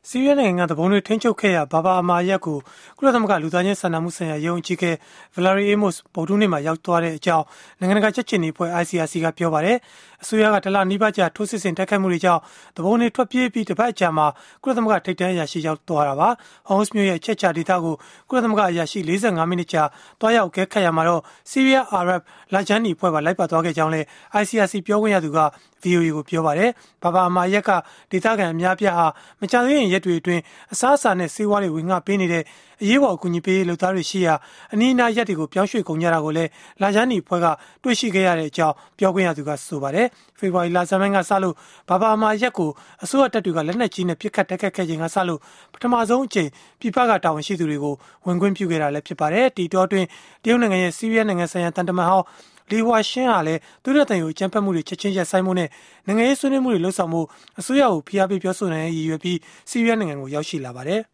ဆီးရီးယားနိုင်ငံကတဘုံတွေထိန်းချုပ်ခဲ့ရဘာဘာအမာရက်ကိုကုလသမဂ္ဂလူသားချင်းစာနာမှုဆိုင်ရာယုံကြည်ခဲ့ဗလာရီအေမို့စ်ဗုဒ္ဓနေ့မှာရောက်သွားတဲ့အကြောင်းနိုင်ငံတကာချက်ချင်နေဖွဲ့ ICRC ကပြောပါတယ်အစိုးရကတလနီးပါးကြာထိုးစစ်ဆင်တိုက်ခိုက်မှုတွေကြောင့်တဘုံတွေထွက်ပြေးပြီးတပတ်အကြာမှာကုလသမဂ္ဂထိပ်တန်းအရာရှိရောက်သွားတာပါဟောင်းစ်မြို့ရဲ့အချက်ချဒေသကိုကုလသမဂ္ဂအရာရှိ45မိနစ်ကြာတွားရောက်အကဲခတ်ရမှာတော့ဆီးရီးယားအာရပ်လာဂျန်နီဖွဲ့ပါလိုက်ပါသွားခဲ့ကြောင်းလည်း ICRC ပြောခွင့်ရသူက VOA ကိုပြောပါတယ်ဘာဘာအမာရက်ကဒေသခံအများပြားဟာမကြသေးရင်ရက်တွေအတွင်းအစားအစာနဲ့ဆေးဝါးတွေဝင်ငှပေးနေတဲ့အရေးပေါ်အကူအညီပေးလုပ်သားတွေရှိရာအနီးအနားရက်တွေကိုပြောင်းရွှေ့ကုန်ကြတာကိုလည်းလာဂျန်နီဖွဲ့ကတွေ့ရှိခဲ့ရတဲ့အကြောင်းပြောခွင့်ရသူကဆိုပါတယ်ဖေဖော်ဝါရီလဆန်းပိုင်းကစလို့ဘာဘာအမာရက်ကိုအစိုးရတပ်တွေကလက်နက်ကြီးနဲ့ပစ်ခတ်တိုက်ခတ်ခဲ့ချိန်ကစလို့ပထမဆုံးအကြိမ်ပြည်ပကတာဝန်ရှိသူတွေကိုဝင်ခွင့်ပြုခဲ့တာလည်းဖြစ်ပါတယ်ဒီတော့အတွင်းတရုတ်နိုင်ငံရဲ့ဆီးရီးယားနိုင်ငံဆိုင်ရာတန်တမန်ဟောင်းလီဝါရှင်းဟာလည်းသူတို့တိုင်ကိုအကြမ်းဖက်မှုတွေချက်ချင်းရပ်ဆိုင်းမှုနဲ့နိုင်ငံရေးဆွေးနွေးမှုတွေလှုပ်ဆောင်မှုအစိုးရကိုဖိအားပေးပြောဆိုနိုင်ရည်ရွယ်ပြီးဆီးရီးယားနိုင်ငံကိုရောက်ရှိလာပါတယ်